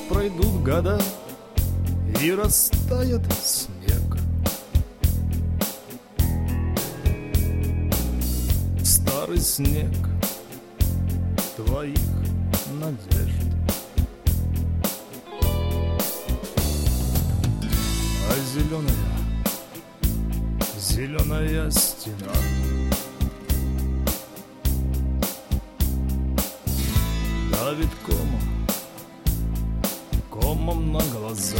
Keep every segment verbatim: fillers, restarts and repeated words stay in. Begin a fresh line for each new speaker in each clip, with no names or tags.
пройдут года, и растает снег. Старый снег твоих надежд. А зеленая, зеленая стена давит комом, комом на глаза.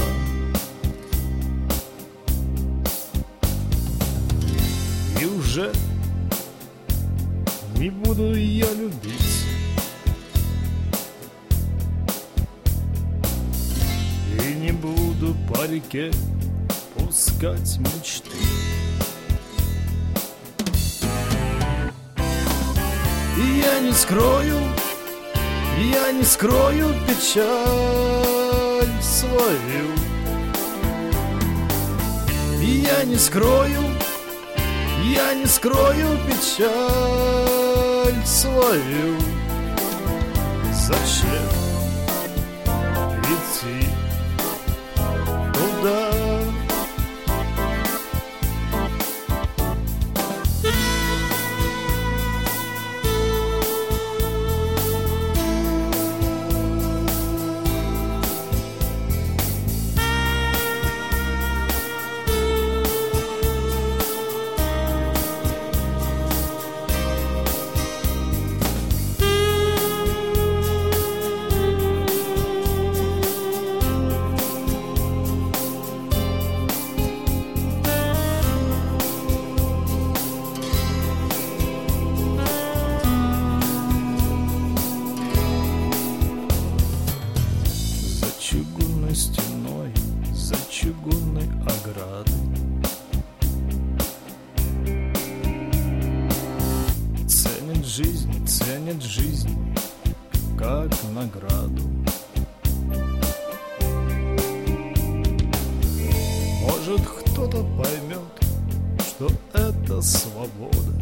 И уже не буду я любить, и не буду по реке пускать мечты. И я не скрою, я не скрою печаль свою. И я не скрою, я не скрою печаль свою. Зачем идти туда? Чугунной стеной, за чугунной оградой ценят жизнь, ценят жизнь как награду. Может, кто-то поймет, что это свобода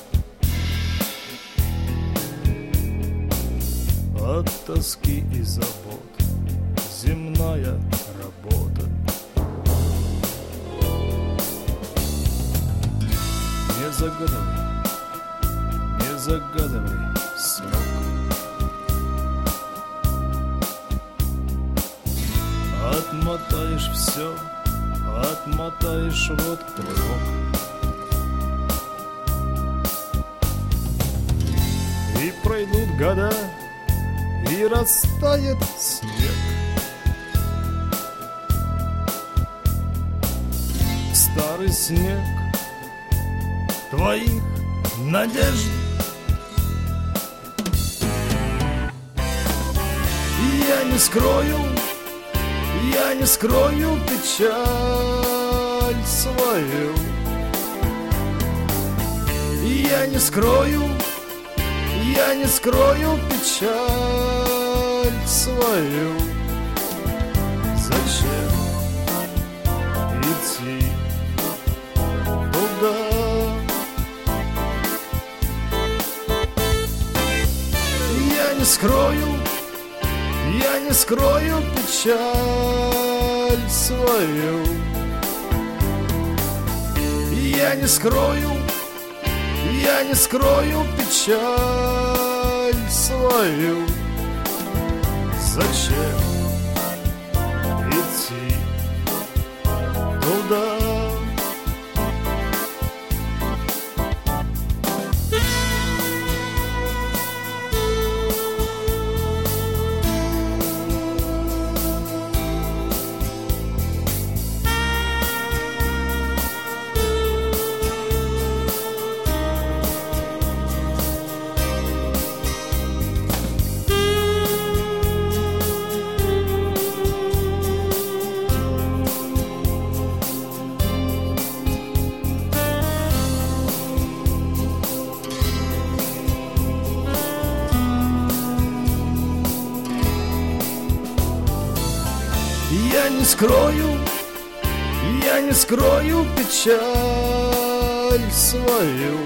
от тоски и забот. Земная работа. Не загадывай, не загадывай срок. Отмотаешь все, отмотаешь вот трог. И пройдут года, и растает снег. Старый снег твоих надежд. И я не скрою, я не скрою печаль свою. И я не скрою, я не скрою печаль свою. Зачем идти туда? Я не скрою, я не скрою печаль свою. Я не скрою, я не скрою печаль свою. Зачем идти туда? Я не скрою, я не скрою печаль свою.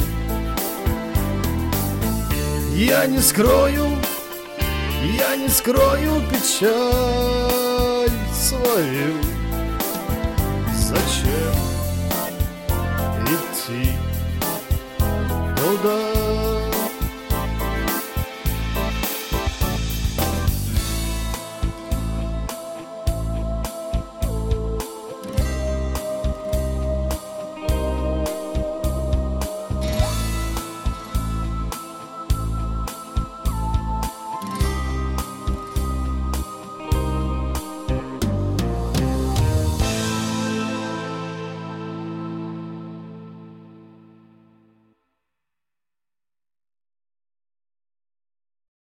Я не скрою, я не скрою печаль цель свою. Зачем идти туда?